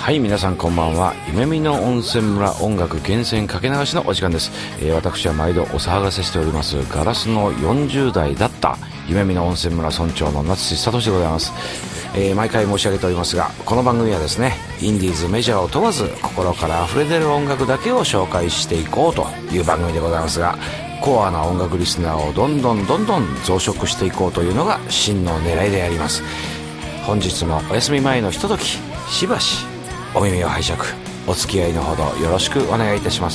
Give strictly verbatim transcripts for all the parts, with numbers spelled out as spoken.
はい、皆さんこんばんは。夢見の温泉村音楽厳選かけ流しのお時間です。えー、私は毎度お騒がせしておりますガラスのよんじゅう代だった夢見の温泉村村長の夏地聡でございます。えー、毎回申し上げておりますが、この番組はですね、インディーズメジャーを問わず心から溢れ出る音楽だけを紹介していこうという番組でございますが、コアな音楽リスナーをどんどんどんどん増殖していこうというのが真の狙いであります。本日もお休み前のひととき、しばしお耳を拝借、お付き合いのほどよろしくお願いいたします。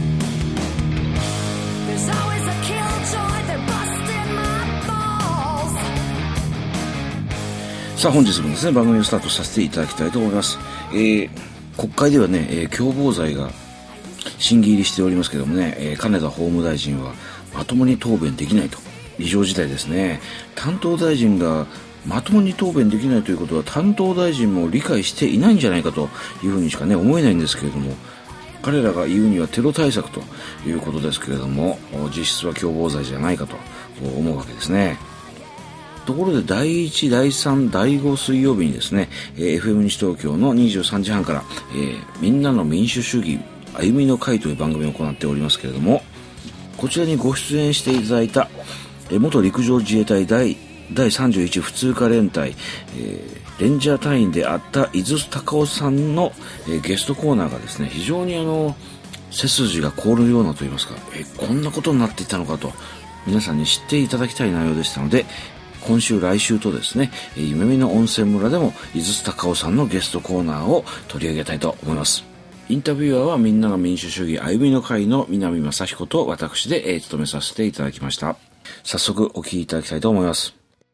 さあ、本日もですね、番組をスタートさせていただきたいと思います。えー、国会ではね、えー、共謀罪が審議入りしておりますけどもね、えー、金田法務大臣はまともに答弁できないと、異常事態ですね。担当大臣がまともに答弁できないということは、担当大臣も理解していないんじゃないかというふうにしかね思えないんですけれども、彼らが言うにはテロ対策ということですけれども、実質は共謀罪じゃないかと思うわけですね。ところでだいいち、だいさん、だいご水曜日にですね、えー、エフエム 西東京のにじゅうさんじはんから、えー、みんなの民主主義歩みの会という番組を行っておりますけれども、こちらにご出演していただいた、えー、元陸上自衛隊第第さんじゅういち普通科連隊、えー、レンジャー隊員であった井筒隆夫さんの、えー、ゲストコーナーがですね、非常にあの背筋が凍るようなといいますか、えー、こんなことになっていたのかと皆さんに知っていただきたい内容でしたので、今週来週とですね、えー、夢見の温泉村でも井筒隆夫さんのゲストコーナーを取り上げたいと思います。インタビュアーはみんなの民主主義歩みの会の南正彦と私で、えー、務めさせていただきました。早速お聞きいただきたいと思います。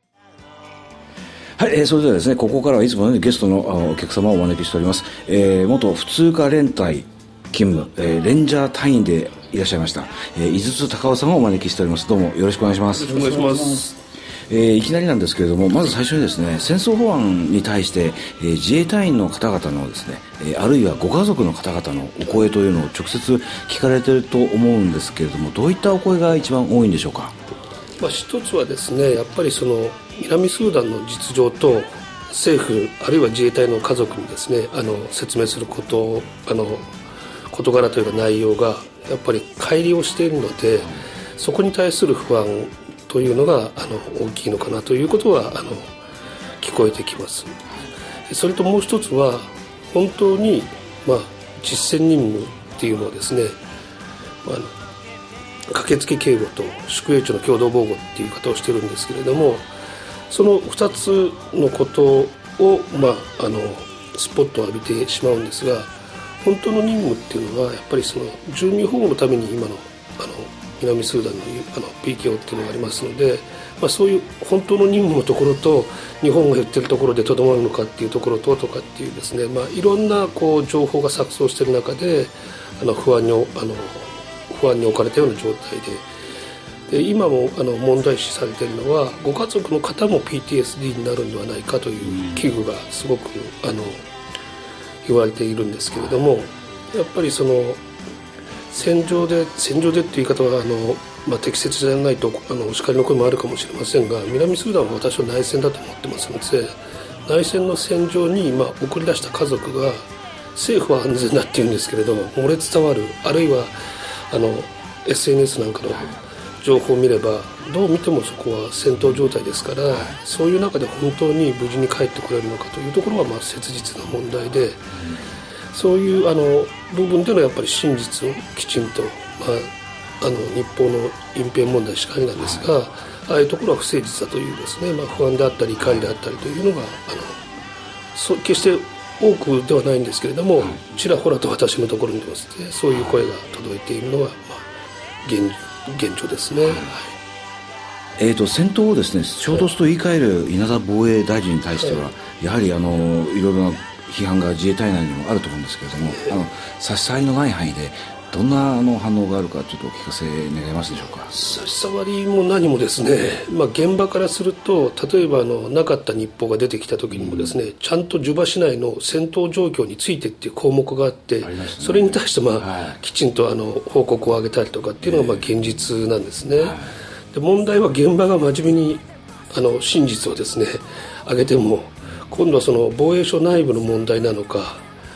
はい、えー、それではですね、ここからはいつもの、ね、ゲストのお客様をお招きしております。えー、元普通科連隊勤務、えー、レンジャー隊員でいらっしゃいました、えー、井筒隆夫さんをお招きしております。どうもよろしくお願いします。 よろしくお願いします。 えー、いきなりなんですけれども、まず最初にですね、戦争法案に対して、えー、自衛隊員の方々のですね、えー、あるいはご家族の方々のお声というのを直接聞かれていると思うんですけれども、どういったお声が一番多いんでしょうか。 まあ、一つはですね、やっぱりその南スーダンの実情と政府あるいは自衛隊の家族にですね、あの説明することあの事柄というか内容がやっぱり乖離をしているので、そこに対する不安というのがあの大きいのかなということはあの聞こえてきます。それともう一つは本当に、まあ、実践任務っていうのはですね、まあ駆けつけ警護と宿営庁の共同防護っていう言い方をしてるんですけれども、そのふたつのことを、まあ、あのスポットを浴びてしまうんですが、本当の任務っていうのはやっぱりその住民保護のために今のあの南スーダンのあの ピーケーオー っていうのがありますので、まあ、そういう本当の任務のところと日本が言ってるところでとどまるのかっていうところととかっていうですね、まあ、いろんなこう情報が錯綜している中であの不安にあの不安に置かれたような状態で、で今もあの問題視されているのはご家族の方も ピーティーエスディー になるんではないかという危惧がすごくあの言われているんですけれども、やっぱりその戦場で戦場でっていう言い方はあの、まあ、適切じゃないとあのお叱りの声もあるかもしれませんが、南スーダンは私は内戦だと思ってますので、内戦の戦場に、まあ、送り出した家族が政府は安全だっていうんですけれども、漏れ伝わるあるいはあの エスエヌエス なんかの情報を見ればどう見てもそこは戦闘状態ですから、そういう中で本当に無事に帰ってこれるのかというところはまあ切実な問題で、そういうあの部分でのやっぱり真実をきちんと、まあ、あの日報の隠蔽問題しかりなんですが、ああいうところは不誠実だというですね、まあ、不安であったり怒りであったりというのがあのそ決して多くではないんですけれども、ちらほらと私のところにもですね、そういう声が届いているのは、まあ、現, 現状ですね。はい、 えーと、戦闘をですね衝突と言い換える稲田防衛大臣に対しては、はい、やはりあのいろいろな批判が自衛隊内にもあると思うんですけれども、えー、あの差し障りのない範囲でどんなあの反応があるかちょっとお聞かせ願えますでしょうか。 差し障りも何もですね、まあ、現場からすると例えばあのなかった日報が出てきた時にもですね、うん、ちゃんとジュバ市内の戦闘状況についてっていう項目があって、ね、それに対して、まあはい、きちんとあの報告を上げたりとかっていうのがまあ現実なんですね。はい、で問題は現場が真面目にあの真実をですね上げても、今度はその防衛省内部の問題なのか、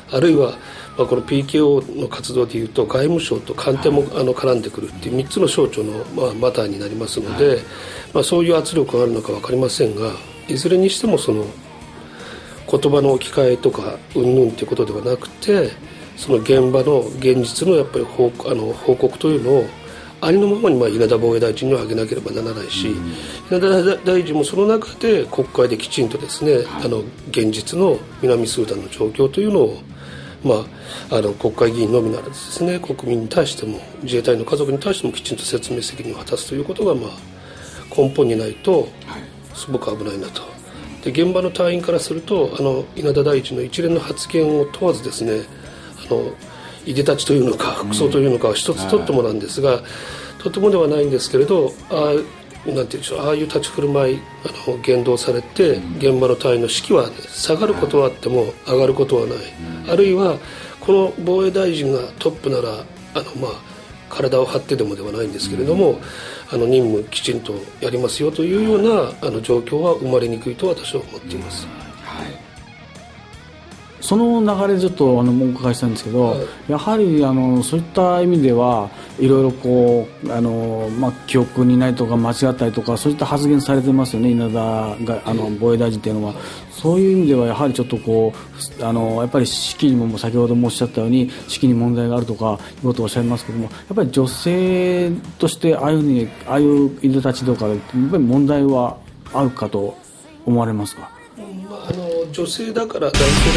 あるいは、まあ、この ピーケーオー の活動でいうと外務省と官邸もあの絡んでくるっていうみっつの省庁の、まあ、マターになりますので、まあ、そういう圧力があるのか分かりませんが、いずれにしてもその言葉の置き換えとかうんぬんということではなくて、その現場の現実のやっぱり報あの報告というのをありのままにまあ稲田防衛大臣には挙げなければならないし、うん、稲田大臣もその中で国会できちんとですね、あの現実の南スーダンの状況というのを、まあ、あの国会議員のみならずですね、国民に対しても自衛隊の家族に対してもきちんと説明責任を果たすということが、まあ、根本にないとすごく危ないなと。で現場の隊員からするとあの稲田大臣の一連の発言を問わずですね、あのいでたちというのか服装というのかは一つとってもなんですが、うん、とてもではないんですけれど、ああ、なんていうんでしょう、ああいう立ち振る舞いあの言動されて、うん、現場の隊員の士気は、ね、下がることはあっても上がることはない、うん、あるいはこの防衛大臣がトップならあの、まあ、体を張ってでもではないんですけれども、うん、あの任務きちんとやりますよというようなあの状況は生まれにくいと私は思っています、うん、はい。 その流れでちょっとあのお伺いしたいんですけど、はい、やはりあのそういった意味ではいろいろこうあの、まあ、記憶にないとか間違ったりとかそういった発言されてますよね、稲田があの防衛大臣というのは。そういう意味ではやはりちょっとこうあのやっぱり士気にも先ほどもおっしゃったように士気に問題があるとかいうことをおっしゃいますけども、やっぱり女性としてああいうふうにああいういでたちとかでやっぱり問題はあるかと思われますか。 あの女性だから男性だからというあの部分は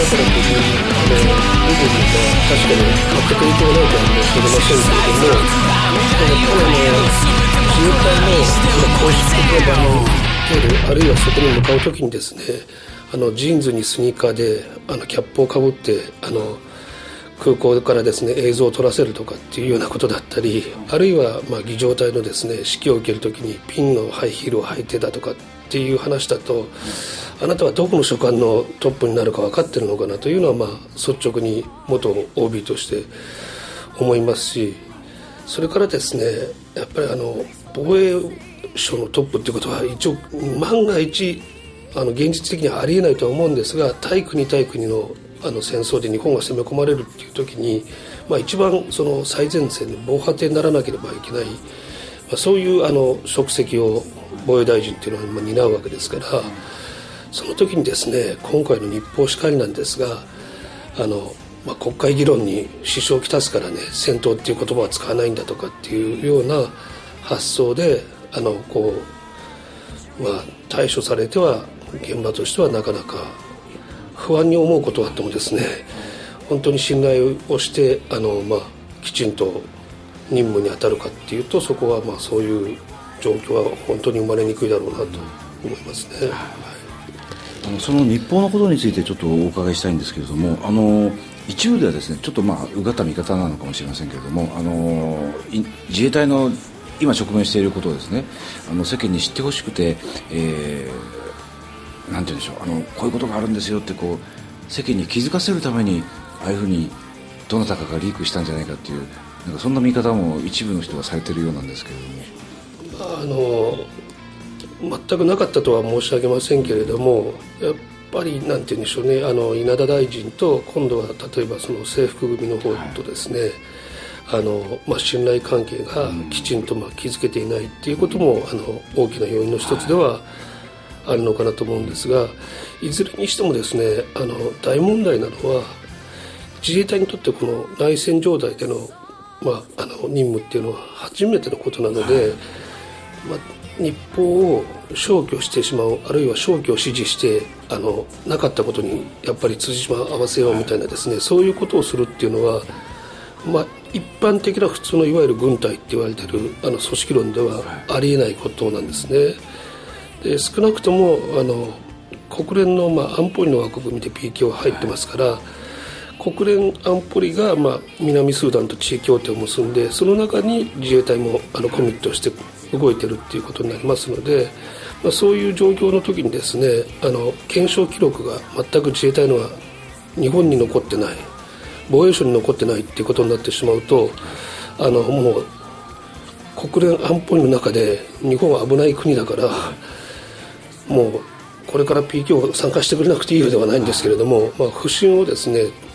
確かに全く影響ないかもしれませんけれども、やっぱりあの自衛隊の公式的な場面を出る、あるいはそこに向かうときにですね、あのジーンズにスニーカーであのキャップをかぶってあの空港からですね映像を撮らせるとかっていうようなことだったり、あるいはまあ儀仗隊のですね指揮を受けるときにピンのハイヒールを履いてだとかっていう話だと、あなたはどこの所管のトップになるか分かってるのかなというのは、まあ率直に元 オービー として思いますし、それからですねやっぱりあの防衛省のトップっていうことは一応万が一あの現実的にはありえないとは思うんですが、対国対国のあの戦争で日本が攻め込まれるっていう時に、まあ、一番その最前線で防波堤にならなければいけない、まあ、そういうあの職責を防衛大臣っていうのは担うわけですから、その時にですね今回の日報しかりなんですが、あの、まあ、国会議論に支障をきたすからね戦闘っていう言葉は使わないんだとかっていうような発想であのこう、まあ、対処されては現場としてはなかなか不安に思うことがあってもですね、本当に信頼をしてあの、まあ、きちんと任務に当たるかっていうと、そこはまあそういう状況は本当に生まれにくいだろうなと思いますね、はい、 あのその日報のことについてちょっとお伺いしたいんですけれども、あの一部ではですねちょっとまあうがった見方なのかもしれませんけれども、あの自衛隊の今直面していることをですねあの世間に知ってほしくて、えーなんて言うんでしょう、あのこういうことがあるんですよってこう世間に気づかせるためにああいうふうにどなたかがリークしたんじゃないかっていう、なんかそんな見方も一部の人がされているようなんですけれども、 あの全くなかったとは申し上げませんけれども、やっぱりなんて言うんでしょうね、あの稲田大臣と今度は例えばその制服組の方とですね、はい、あのまあ、信頼関係がきちんとまあ築けていないっていうこともあの大きな要因の一つでは、はいあるのかなと思うんですが、いずれにしてもですねあの大問題なのは自衛隊にとってこの内戦状態での、まあ、あの任務っていうのは初めてのことなので、まあ、日報を消去してしまう、あるいは消去を指示してあのなかったことにやっぱり辻褄合わせようみたいなですね、そういうことをするっていうのは、まあ、一般的な普通のいわゆる軍隊って言われているあの組織論ではありえないことなんですね。で少なくともあの国連の、まあ、安保理の枠組みで ピーケーオー 入ってますから、国連安保理が、まあ、南スーダンと地位協定を結んで、その中に自衛隊もあのコミットして動いてるっていうことになりますので、まあ、そういう状況の時にですねあの検証記録が全く自衛隊のは日本に残ってない、防衛省に残ってないっていうことになってしまうと、あのもう国連安保理の中で日本は危ない国だからもうこれから ピーケーオー 参加してくれなくていいのではないんですけれども、まあ、不信をですね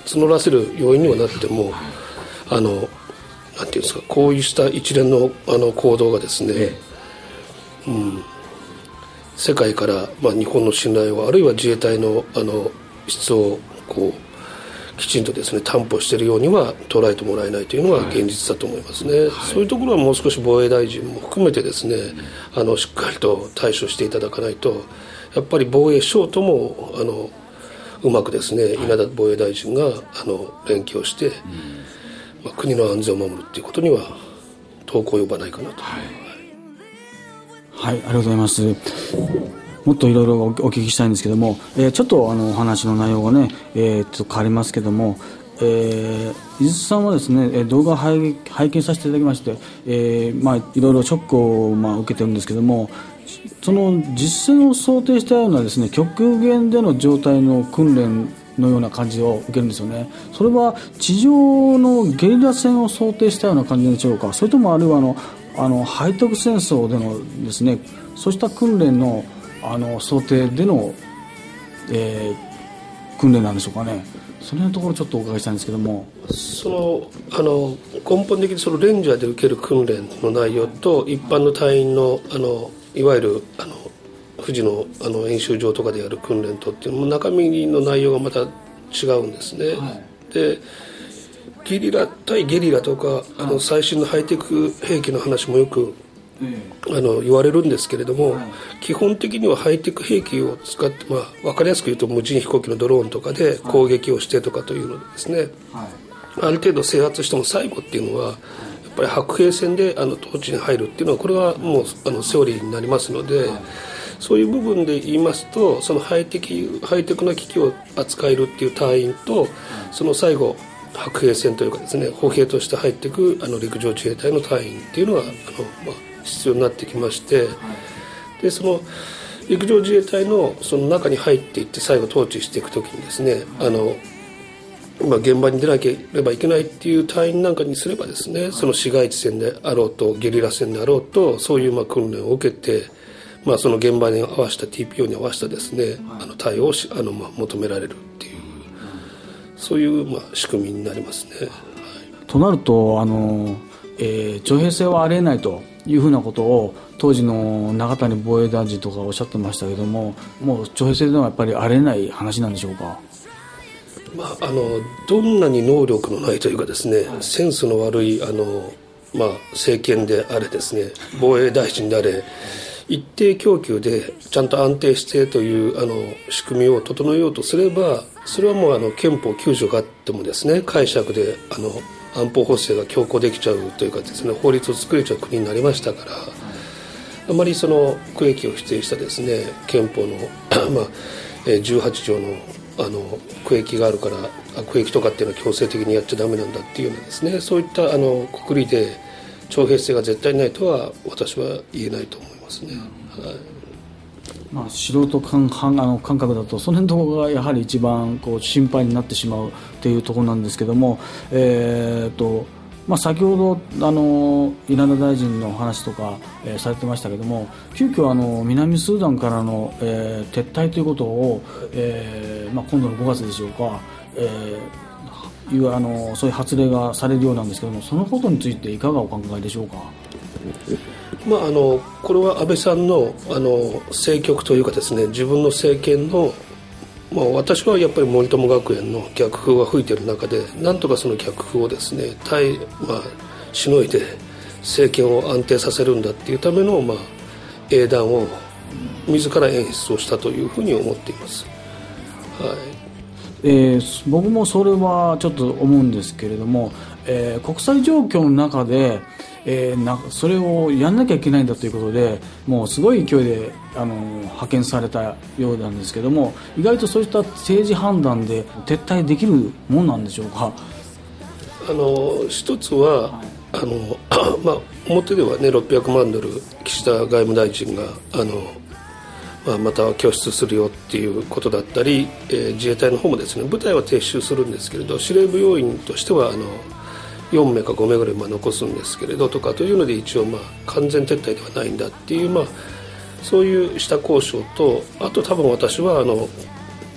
募らせる要因にはなっても、あのなんていうんですか、こうした一連のあの行動がですね、ええ、うん、世界から、まあ、日本の信頼をあるいは自衛隊のあの質をこうきちんとですね担保しているようには捉えてもらえないというのが現実だと思いますね、はい、そういうところはもう少し防衛大臣も含めてですね、あのしっかりと対処していただかないと、やっぱり防衛省ともあのうまくですね、稲田防衛大臣があの連携をして、まあ、国の安全を守るということには遠く及ばないかなと。はい、 はい、ありがとうございます。もっといろいろお聞きしたいんですけども、えー、ちょっとあのお話の内容がね、えー、ちょっと変わりますけども、えー、伊豆さんはですね動画を拝見させていただきまして、えーまあ、いろいろショックを、まあ、受けてるんですけども、その実戦を想定したようなですね極限での状態の訓練のような感じを受けるんですよね。それは地上のゲリラ戦を想定したような感じでしょうか、それともあるいはあのあの背徳戦争でのですねそうした訓練のあの想定での、えー、訓練なんでしょうかね。その辺のところちょっとお伺いしたいんですけども、 そのあの根本的にそのレンジャーで受ける訓練の内容と一般の隊員のあのいわゆるあの富士のあの演習場とかでやる訓練とっていうのも中身の内容がまた違うんですね、はい、でゲリラ対ゲリラとか、はい、あの最新のハイテク兵器の話もよくあの言われるんですけれども、はい、基本的にはハイテク兵器を使って、まあ、分かりやすく言うと無人飛行機のドローンとかで攻撃をしてとかというのでですね、はい、ある程度制圧しても最後っていうのはやっぱり白兵戦であの統治に入るっていうのはこれはもうあのセオリーになりますので、はい、そういう部分で言いますとそのハイテク、ハイテクな機器を扱えるっていう隊員とその最後白兵戦というかですね歩兵として入っていくあの陸上自衛隊の隊員っていうのはあの、まあ必要になってきまして、はい、でその陸上自衛隊のその中に入っていって最後統治していくときにですね、はい、あのまあ、現場に出なければいけないっていう隊員なんかにすればですね、はい、その市街地戦であろうとゲリラ戦であろうとそういうまあ訓練を受けて、まあ、その現場に合わせた ティーピーオー に合わせたですね、はい、あの対応をしあのまあ求められるっていう、そういうまあ仕組みになりますね。はい、 となるとあの、えー、徴兵制はありえないというふうなことを当時の永谷防衛大臣とかおっしゃってましたけども、もう徴兵制ではやっぱりありえない話なんでしょうか。 まあ、あのどんなに能力のないというかですね、はい、センスの悪いあの、まあ、政権であれですね防衛大臣であれ一定供給でちゃんと安定してというあの仕組みを整えようとすればそれはもうあの憲法きゅう条があってもですね解釈であの安保法制が強行できちゃうというかですね法律を作れちゃう国になりましたから、あまりその区域を指定したですね憲法の、まあ、じゅうはち条のあの区域があるから区域とかっていうのは強制的にやっちゃダメなんだっていうようなですねそういったあのくくりで徴兵制が絶対ないとは私は言えないと思いますね。はい、 まあ、素人感, あの感覚だとその辺のところがやはり一番こう心配になってしまうというところなんですけども、えーとまあ、先ほどあの稲田大臣の話とか、えー、されてましたけども急遽あの南スーダンからの、えー、撤退ということを、えーまあ、今度のごがつでしょうか、えー、いうあのそういう発令がされるようなんですけどもそのことについていかがお考えでしょうか。 まあ、あのこれは安倍さん の, あの政局というかですね自分の政権の、まあ、私はやっぱり森友学園の逆風が吹いている中でなんとかその逆風をですね耐え、まあ、しのいで政権を安定させるんだっていうための、まあ、英断を自ら演出をしたというふうに思っています。はい、 えー、僕もそれはちょっと思うんですけれども、えー、国際状況の中でえー、なそれをやんなきゃいけないんだということでもうすごい勢いであの派遣されたようなんですけども意外とそういった政治判断で撤退できるもんなんでしょうか。 あの一つは、はい、あのまあ、表では、ね、ろっぴゃくまんドル岸田外務大臣があの、まあ、また拠出するよっていうことだったり、えー、自衛隊の方もですね部隊は撤収するんですけれど司令部要員としてはあのよんめいかごめいぐらいまあ残すんですけれどとかというので一応まあ完全撤退ではないんだっていう、まあ、そういう下交渉とあと多分私はあの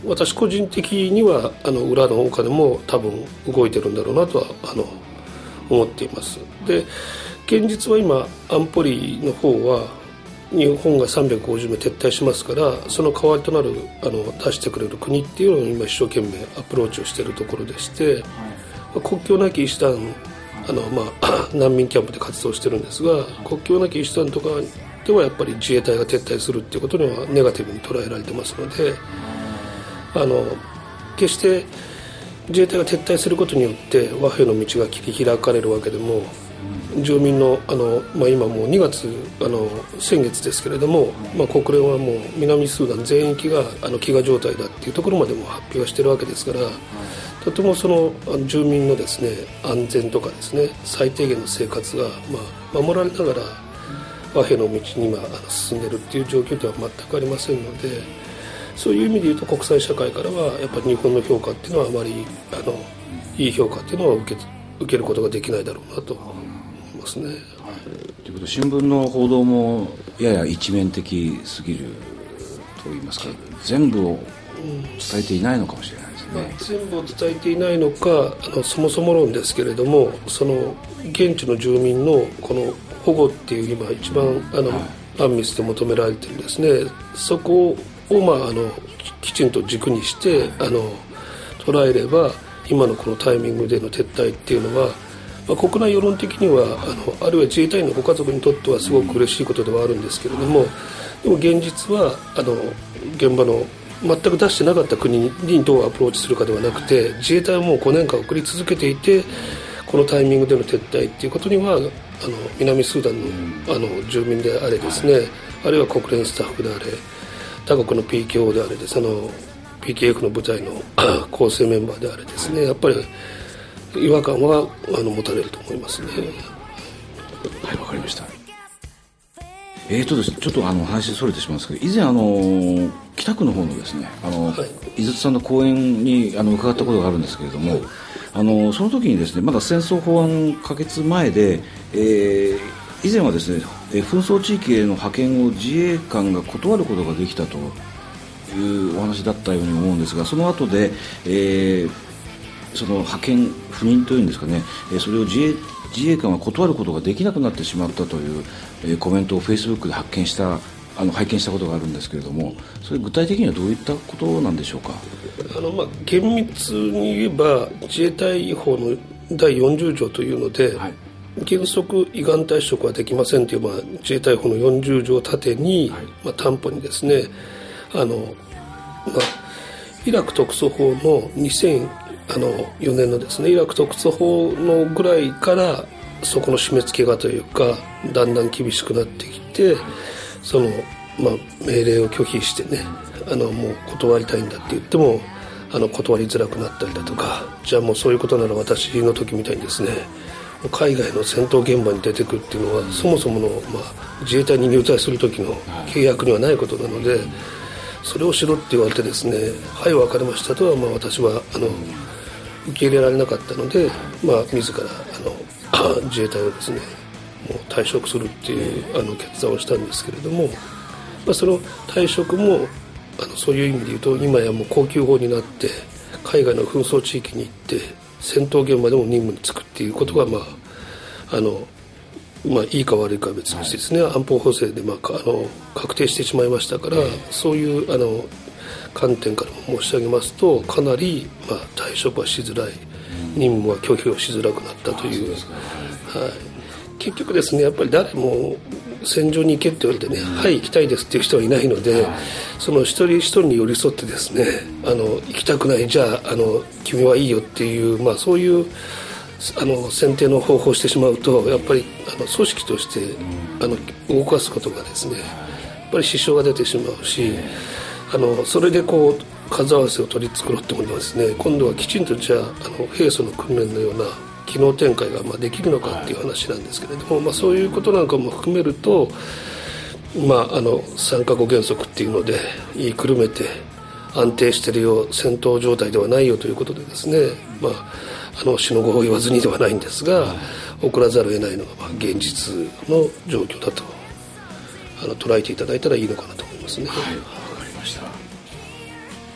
私個人的にはあの裏のお金も多分動いてるんだろうなとはあの思っています。で現実は今安保理の方は日本がさんびゃくごじゅうめい撤退しますから、その代わりとなるあの出してくれる国っていうのを今一生懸命アプローチをしているところでして、はい、国境なき医師団あの、まあ、難民キャンプで活動してるんですが、はい、国境なき医師団とかではやっぱり自衛隊が撤退するっていうことにはネガティブに捉えられてますので、あの決して自衛隊が撤退することによって和平の道が切り開かれるわけでも、住民の、あの、まあ、今もうにがつあの先月ですけれども、まあ、国連はもう南スーダン全域があの飢餓状態だっていうところまでも発表してるわけですから、とてもその住民のですね安全とかですね最低限の生活が、まあ、守られながら和平の道に今進んでるっていう状況では全くありませんので、そういう意味で言うと国際社会からはやっぱり日本の評価っていうのはあまりあのいい評価っていうのは受け、受けることができないだろうなと思いますね。はい、 ということで新聞の報道もやや一面的すぎるといいますか、全部を伝えていないのかもしれないですね。 まあ、全部を伝えていないのか、あのそもそも論ですけれども、その現地の住民のこの保護っていう今一番あの、はい、アンミスで求められてるんですね。そこを、まあ、あのきちんと軸にしてあの捉えれば、今のこのタイミングでの撤退っていうのは、まあ、国内世論的にはあのあるいは自衛隊員のご家族にとってはすごく嬉しいことではあるんですけれども、でも現実はあの現場の全く出してなかった国にどうアプローチするかではなくて、自衛隊はもうごねんかん送り続けていて、このタイミングでの撤退っていうことにはあの南スーダンの、あの住民であれですね、あるいは国連スタッフであれ、他国の ピーケーオー であれです、あの ピーケーエフ の部隊の構成メンバーであれですね、やっぱり違和感はあの持たれると思いますね。 はい、わかりました。えーとですね、ちょっとあの話それてしまうんですけど、以前あの北区の方のですね、あの、はい、井筒さんの講演にあの伺ったことがあるんですけれども、はい、あのその時にですね、まだ戦争法案可決前で、えー、以前はですね、紛争地域への派遣を自衛官が断ることができたというお話だったように思うんですが、その後で、えー、その派遣不任というんですかね、それを自衛自衛官は断ることができなくなってしまったという、えー、コメントをフェイスブックで発見したあの拝見したことがあるんですけれども、それ具体的にはどういったことなんでしょうか。 あの、まあ、厳密に言えば自衛隊法のだいよんじゅう条というので、はい、原則依願退職はできませんという、まあ、自衛隊法のよんじゅう条を盾に、はい、まあ、担保にですね、あの、まあ、イラク特措法のにせんよねんのですね、イラク特措法のぐらいからそこの締め付けがというかだんだん厳しくなってきて、その、まあ、命令を拒否してね、あのもう断りたいんだって言ってもあの断りづらくなったりだとか、じゃあもうそういうことなら私の時みたいにですね、海外の戦闘現場に出てくるっていうのは、うん、そもそもの、まあ、自衛隊に入隊する時の契約にはないことなので、うん、それをしろって言われてですね、はい分かりましたとは、まあ、私はあの、うん、受け入れられなかったので、まあ、自らあの自衛隊をですねもう退職するっていうあの決断をしたんですけれども、まあ、その退職もあのそういう意味で言うと今やもう高級法になって海外の紛争地域に行って戦闘現場でも任務に就くっていうことが、まああのまあ、いいか悪いかは別にしてですね、はい、安保法制で、まあ、あの確定してしまいましたから、そういうあの観点からも申し上げますとかなり、まあ、退職はしづらい、任務は拒否をしづらくなったという、はい、結局ですね、やっぱり誰も戦場に行けって言われてね、うん、はい行きたいですっていう人はいないので、はい、その一人一人に寄り添ってですね、あの行きたくない、じゃあ、あの君はいいよっていう、まあ、そういうあの選定の方法をしてしまうと、やっぱりあの組織として、うん、あの動かすことがですね、やっぱり支障が出てしまうし、あのそれでこう数合わせを取り繕ってもですね、今度はきちんとじゃあ、あの平素の訓練のような機能展開がまあできるのかっていう話なんですけれども、まあ、そういうことなんかも含めると、まあ、あのさんカご原則っていうので言いくるめて安定してるよ、戦闘状態ではないよということでですね、まあ、あの死の子を言わずにではないんですが、送らざるを得ないのがまあ現実の状況だとあの捉えていただいたらいいのかなと思いますね。 はい、わかりました。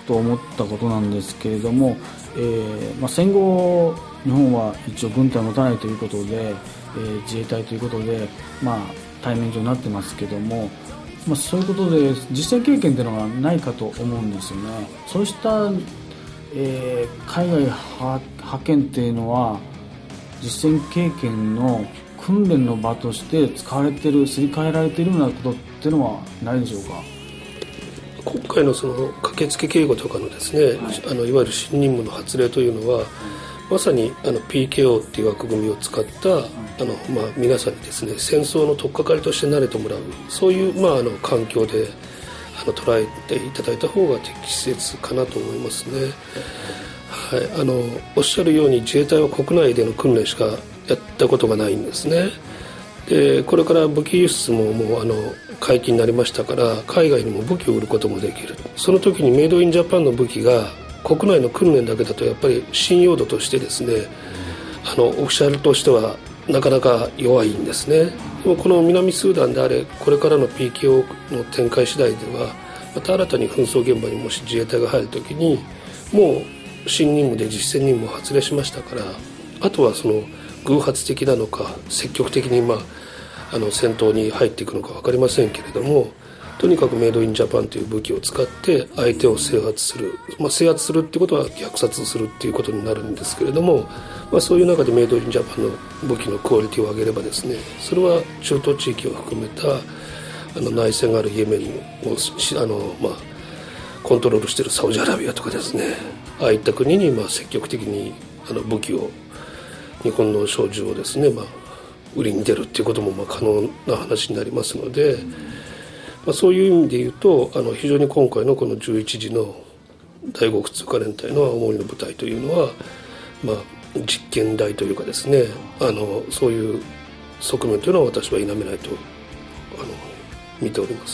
と思ったことなんですけれども、えーまあ、戦後日本は一応軍隊を持たないということで、えー、自衛隊ということで、まあ、対面上になってますけども、まあ、そういうことで実際経験というのがないかと思うんですよね。そうした、えー、海外派遣っていうのは実践経験の訓練の場として使われている、すり替えられているようなことっていうのはないでしょうか。 今回のその駆けつけ警護とかのですね、はい、あのいわゆる新任務の発令というのは、はい、まさにあの ピーケーオー っていう枠組みを使った、はい、あのまあ、皆さんにですね戦争の取っかかりとして慣れてもらう、そういう、まあ、あの環境であの捉えていただいた方が適切かなと思いますね。はい、あのおっしゃるように自衛隊は国内での訓練しかやったことがないんですね。でこれから武器輸出ももうあの解禁になりましたから、海外にも武器を売ることもできる。その時にメイドインジャパンの武器が国内の訓練だけだとやっぱり信用度としてですね、あのオフィシャルとしてはなかなか弱いんですね。でもこの南スーダンであれ、これからの ピーケーオー の展開次第ではまた新たに紛争現場にもし自衛隊が入る時にもう新任務で実践任務を発令しましたから、あとはその偶発的なのか積極的に、まあ、あの戦闘に入っていくのか分かりませんけれども、とにかくメイドインジャパンという武器を使って相手を制圧する、まあ、制圧するっていうことは虐殺するっていうことになるんですけれども、まあ、そういう中でメイドインジャパンの武器のクオリティを上げればですね、それは中東地域を含めたあの内戦があるイエメンをあの、まあ、コントロールしているサウジアラビアとかですね、ああいった国にまあ積極的にあの武器を、日本の小銃をですね、まあ、売りに出るっていうこともまあ可能な話になりますので、まあ、そういう意味で言うとあの非常に今回のこのじゅういちじの第五普通科連隊の青森の部隊というのは、まあ、実験台というかですね、あのそういう側面というのは私は否めないとあの見ております。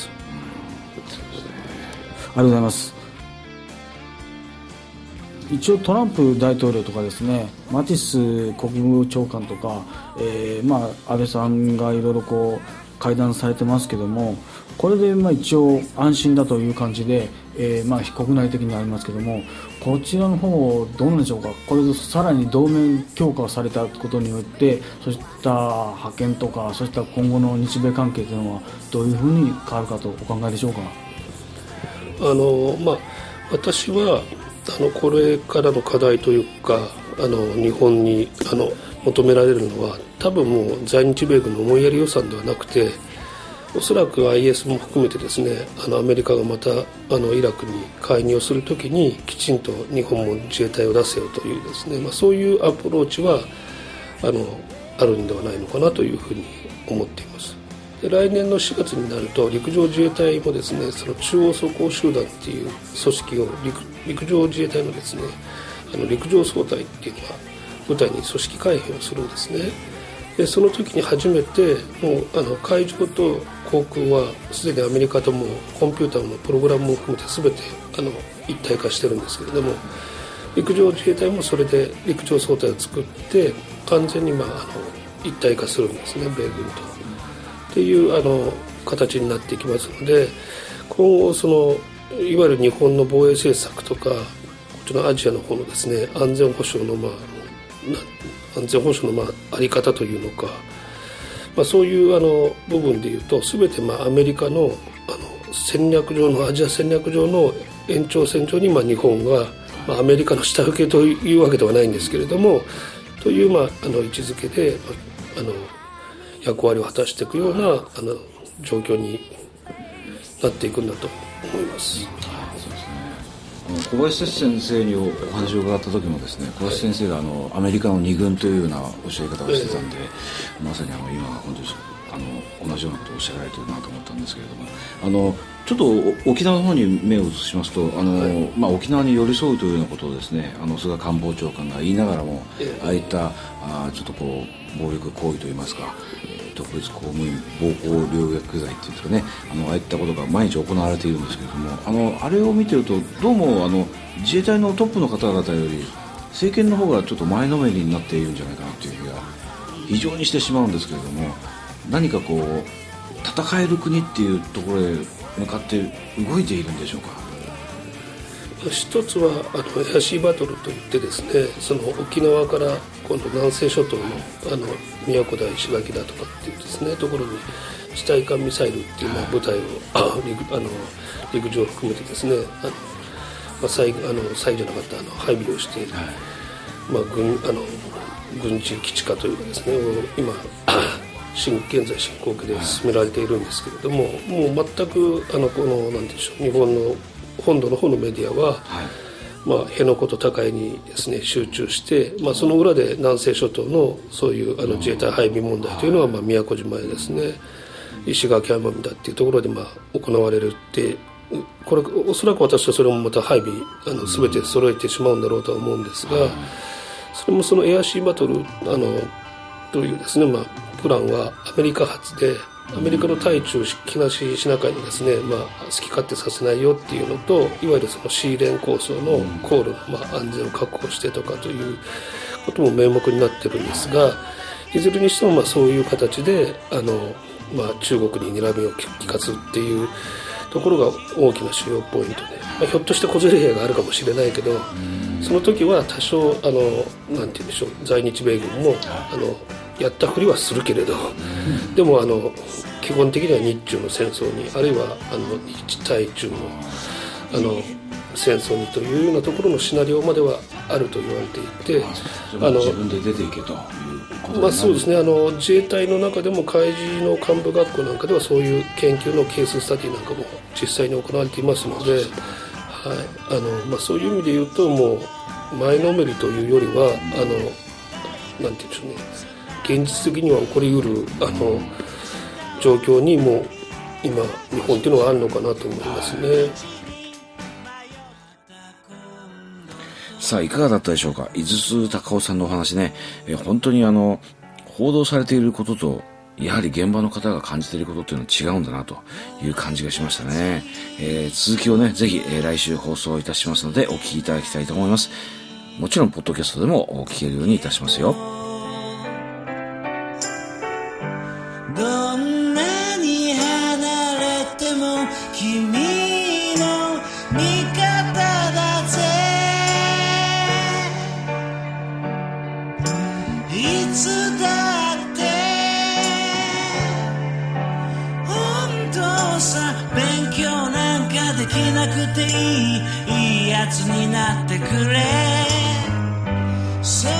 ありがとうございます。一応トランプ大統領とかですね、マティス国務長官とか、えーまあ、安倍さんがいろいろこう会談されてますけども、これでまあ一応安心だという感じで、えーまあ、国内的にありますけども、こちらの方どうなんでしょうか。これでさらに同盟強化されたことによって、そういった派遣とかそういった今後の日米関係というのはどういうふうに変わるかとお考えでしょうか。 あの、まあ、私はあのこれからの課題というか、あの日本にあの求められるのは多分もう在日米軍の思いやり予算ではなくて、おそらく アイエス も含めてですね、あのアメリカがまたあのイラクに介入するときにきちんと日本も自衛隊を出せよというですね、まあ、そういうアプローチはあのあるんではないのかなというふうに思っています。で来年のしがつになると陸上自衛隊もですね、その中央装甲集団っていう組織を 陸, 陸上自衛隊のですね、あの陸上総隊っていうのは部隊に組織改編をするんですね。でその時に初めてもうあの海上と航空はすでにアメリカともコンピューターのプログラムも含めて全てあの一体化してるんですけれども、陸上自衛隊もそれで陸上総隊を作って完全に、まあ、あの一体化するんですね、米軍と。っていうあの形になっていきますので、今後そのいわゆる日本の防衛政策とかこっちのアジアの方のですね、安全保障のまあ安全保障のまああり方というのか、まあ、そういうあの部分でいうと全てまあアメリカのあの戦略上のアジア戦略上の延長線上にまあ日本が、まあ、アメリカの下請けというわけではないんですけれどもというまああの位置づけであの役割を果たしていくようなあの状況になっていくんだと思います。 小林先生にお話を伺った時もですね、小林先生があのアメリカの二軍というような教え方をしてたんで、えー、まさにあの今本当にあの同じようなことをおっしゃられてるなと思ったんですけれども、あのちょっと沖縄の方に目を移しますと、あの、はい、まあ、沖縄に寄り添うというようなことをですね、あの菅官房長官が言いながらも、えー、ああいったあちょっとこう暴力行為といいますか、特別公務員暴行陵虐罪っていうんですかね、あのああいったことが毎日行われているんですけれども、あのあれを見てるとどうもあの自衛隊のトップの方々より政権の方がちょっと前のめりになっているんじゃないかなという気が非常にしてしまうんですけれども、何かこう戦える国っていうところへ向かって動いているんでしょうか。 あ一つはあのエアシーバトルといってですね、その沖縄から今度南西諸島のあの宮古台石垣だとかっていうですねところに地対艦ミサイルっていうまあ部隊をあ陸あの陸上を含めてですね、あの、まあ、再あの再じゃなかったあの配備をして、はい、まあ、軍あの軍事基地化というかですね、今新現在進行形で進められているんですけれども、はい、もう全くあのこのなんでしょう、日本の本土の方のメディアは、はい、まあ、辺野古と高江にですね集中して、まあ、その裏で南西諸島のそういうあの自衛隊配備問題というのは、まあ、宮古島へですね、石垣奄美だっていうところでまあ行われるって、これおそらく私はそれもまた配備あの全て揃えてしまうんだろうとは思うんですが、それもそのエアシーバトルあのというですね、まあ、プランはアメリカ発で、アメリカの対中東シナ海のですね、まあ、好き勝手させないよっていうのと、いわゆるそのシーレーン構想の航路のまあ安全を確保してとかということも名目になってるんですが、いずれにしてもまあそういう形であの、まあ、中国に睨みを利かすっていうところが大きな主要ポイントで、まあ、ひょっとして小競り合いがあるかもしれないけど、その時は多少あのなんて言うんでしょう、在日米軍もあのやったふりはするけれど、でもあの基本的には日中の戦争に、あるいはあの日対中のあの戦争にというようなところのシナリオまではあると言われていて、 あの自分で出ていけということまあそうですね、あの自衛隊の中でも海自の幹部学校なんかではそういう研究のケーススタディなんかも実際に行われていますので、はい、あのまあ、そういう意味で言うともう前のめりというよりは、あのなんて言うんでしょうね、現実的には起こりうるあの状況にも今日本というのがあるのかなと思いますね。 さあいかがだったでしょうか。井筒隆夫さんのお話ね、え本当にあの報道されていることとやはり現場の方が感じていることっていうのは違うんだなという感じがしましたね。えー、続きをねぜひ、えー、来週放送いたしますのでお聞きいただきたいと思います。もちろんポッドキャストでも聞けるようにいたしますよ。 どんなに離れても君の味方だぜ、いつだって本当さ、勉強なんかできなくていい、いいやつになってくれ。